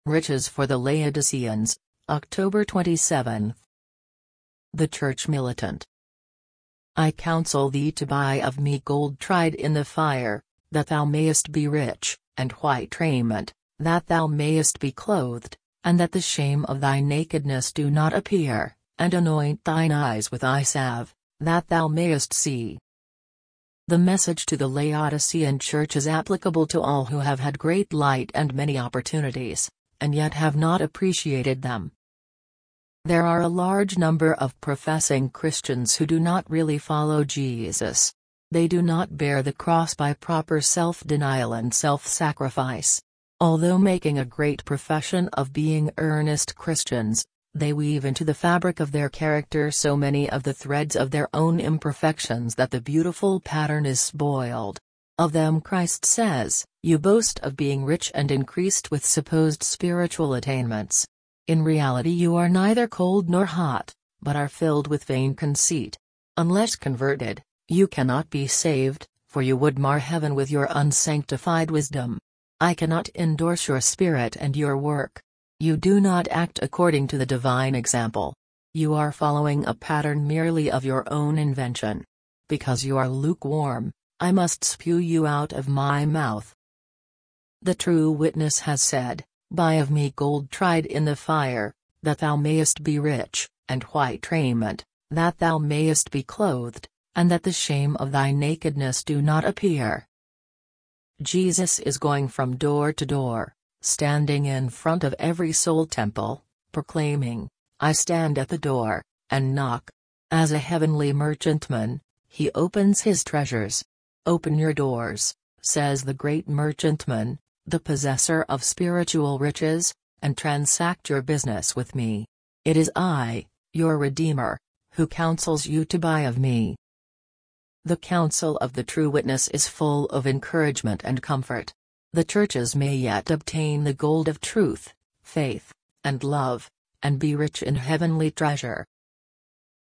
Riches for the Laodiceans, October 27. The Church Militant. I counsel thee to buy of me gold tried in the fire, that thou mayest be rich, and white raiment, that thou mayest be clothed, and that the shame of thy nakedness do not appear, and anoint thine eyes with eye salve, that thou mayest see. The message to the Laodicean church is applicable to all who have had great light and many opportunities, and yet have not appreciated them. There are a large number of professing Christians who do not really follow Jesus. They do not bear the cross by proper self-denial and self-sacrifice. Although making a great profession of being earnest Christians, they weave into the fabric of their character so many of the threads of their own imperfections that the beautiful pattern is spoiled. Of them Christ says, "You boast of being rich and increased with supposed spiritual attainments. In reality you are neither cold nor hot, but are filled with vain conceit. Unless converted, you cannot be saved, for you would mar heaven with your unsanctified wisdom. I cannot endorse your spirit and your work. You do not act according to the divine example. You are following a pattern merely of your own invention. Because you are lukewarm, I must spew you out of my mouth." The true witness has said, "Buy of me gold tried in the fire, that thou mayest be rich, and white raiment, that thou mayest be clothed, and that the shame of thy nakedness do not appear." Jesus is going from door to door, standing in front of every soul temple, proclaiming, "I stand at the door, and knock." As a heavenly merchantman, he opens his treasures. "Open your doors," says the great merchantman, the possessor of spiritual riches, "and transact your business with me. It is I, your Redeemer, who counsels you to buy of me." The counsel of the true witness is full of encouragement and comfort. The churches may yet obtain the gold of truth, faith, and love, and be rich in heavenly treasure.